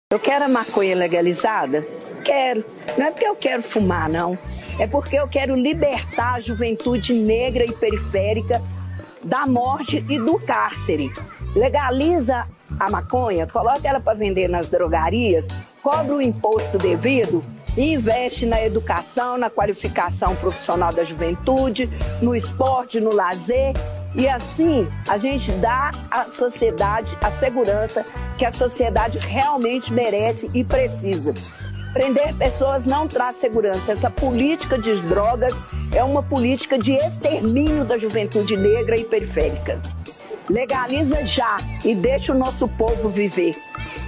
Eu quero a maconha legalizada? Quero. Não é porque eu quero fumar, não. É porque eu quero libertar a juventude negra e periférica da morte e do cárcere. Legaliza a maconha, coloca ela para vender nas drogarias, cobra o imposto devido e investe na educação, na qualificação profissional da juventude, no esporte, no lazer. E assim a gente dá à sociedade a segurança que a sociedade realmente merece e precisa. Prender pessoas não traz segurança. Essa política de drogas é uma política de extermínio da juventude negra e periférica. Legaliza já e deixa o nosso povo viver.